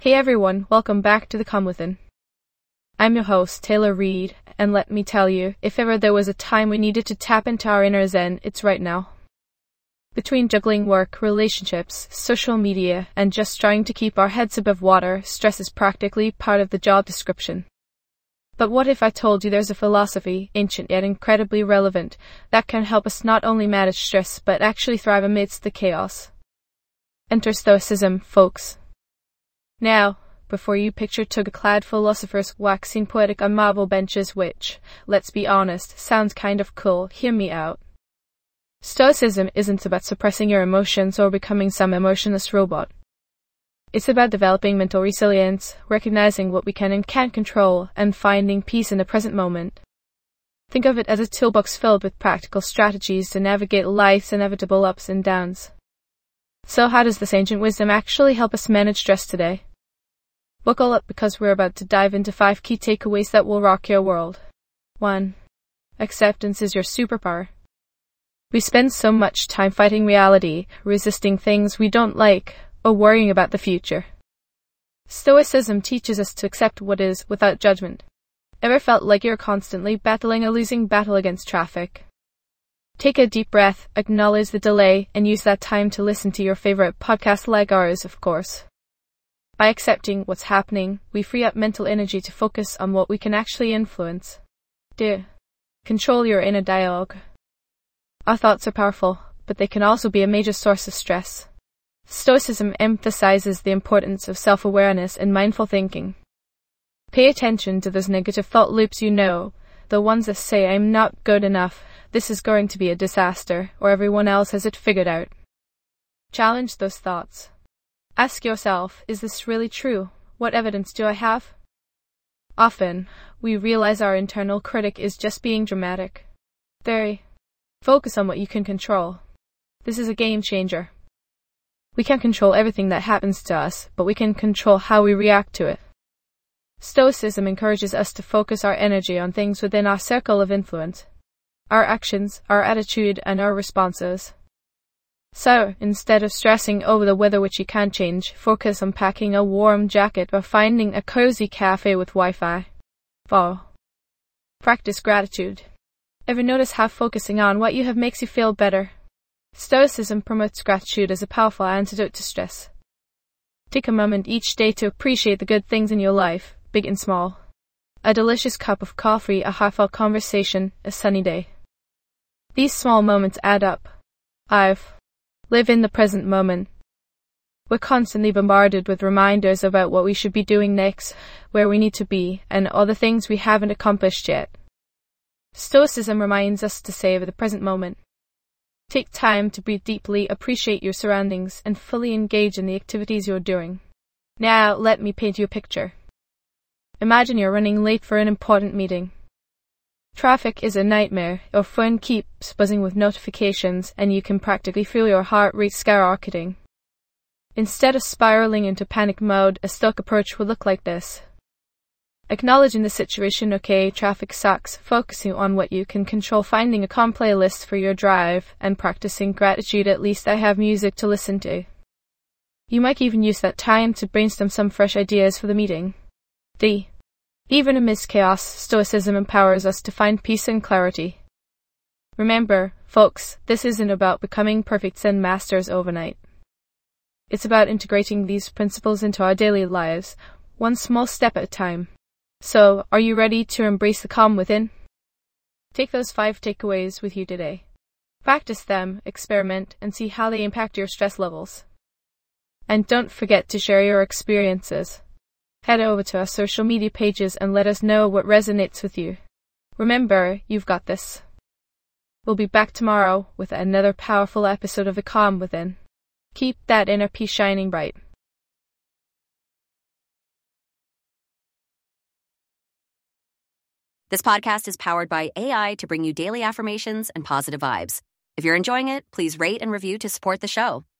Hey everyone, welcome back to The Calm Within. I'm your host, Taylor Reed, and let me tell you, if ever there was a time we needed to tap into our inner zen, it's right now. Between juggling work, relationships, social media, and just trying to keep our heads above water, stress is practically part of the job description. But what if I told you there's a philosophy, ancient yet incredibly relevant, that can help us not only manage stress, but actually thrive amidst the chaos? Enter Stoicism, folks. Now, before you picture toga-clad philosophers waxing poetic on marble benches which, let's be honest, sounds kind of cool, hear me out. Stoicism isn't about suppressing your emotions or becoming some emotionless robot. It's about developing mental resilience, recognizing what we can and can't control, and finding peace in the present moment. Think of it as a toolbox filled with practical strategies to navigate life's inevitable ups and downs. So how does this ancient wisdom actually help us manage stress today? Buckle up because we're about to dive into 5 key takeaways that will rock your world. 1. Acceptance is your superpower. We spend so much time fighting reality, resisting things we don't like, or worrying about the future. Stoicism teaches us to accept what is without judgment. Ever felt like you're constantly battling a losing battle against traffic? Take a deep breath, acknowledge the delay, and use that time to listen to your favorite podcast like ours, of course. By accepting what's happening, we free up mental energy to focus on what we can actually influence. 2. Control your inner dialogue. Our thoughts are powerful, but they can also be a major source of stress. Stoicism emphasizes the importance of self-awareness and mindful thinking. Pay attention to those negative thought loops the ones that say, I'm not good enough, this is going to be a disaster, or everyone else has it figured out. Challenge those thoughts. Ask yourself, is this really true? What evidence do I have? Often, we realize our internal critic is just being dramatic. 3. Focus on what you can control. This is a game changer. We can't control everything that happens to us, but we can control how we react to it. Stoicism encourages us to focus our energy on things within our circle of influence. Our actions, our attitude, and our responses. So, instead of stressing over the weather which you can't change, focus on packing a warm jacket or finding a cozy cafe with Wi-Fi. 4. Practice gratitude. Ever notice how focusing on what you have makes you feel better? Stoicism promotes gratitude as a powerful antidote to stress. Take a moment each day to appreciate the good things in your life, big and small. A delicious cup of coffee, a heartfelt conversation, a sunny day. These small moments add up. 5. Live in the present moment. We're constantly bombarded with reminders about what we should be doing next, where we need to be, and all the things we haven't accomplished yet. Stoicism reminds us to savor the present moment. Take time to breathe deeply, appreciate your surroundings, and fully engage in the activities you're doing. Now, let me paint you a picture. Imagine you're running late for an important meeting. Traffic is a nightmare, your phone keeps buzzing with notifications, and you can practically feel your heart rate skyrocketing. Instead of spiraling into panic mode, a stoic approach would look like this. Acknowledging the situation, okay, traffic sucks, focusing on what you can control, finding a calm playlist for your drive, and practicing gratitude, at least I have music to listen to. You might even use that time to brainstorm some fresh ideas for the meeting. D. Even amidst chaos, Stoicism empowers us to find peace and clarity. Remember, folks, this isn't about becoming perfect Zen masters overnight. It's about integrating these principles into our daily lives, one small step at a time. So, are you ready to embrace the calm within? Take those 5 takeaways with you today. Practice them, experiment, and see how they impact your stress levels. And don't forget to share your experiences. Head over to our social media pages and let us know what resonates with you. Remember, you've got this. We'll be back tomorrow with another powerful episode of The Calm Within. Keep that inner peace shining bright. This podcast is powered by AI to bring you daily affirmations and positive vibes. If you're enjoying it, please rate and review to support the show.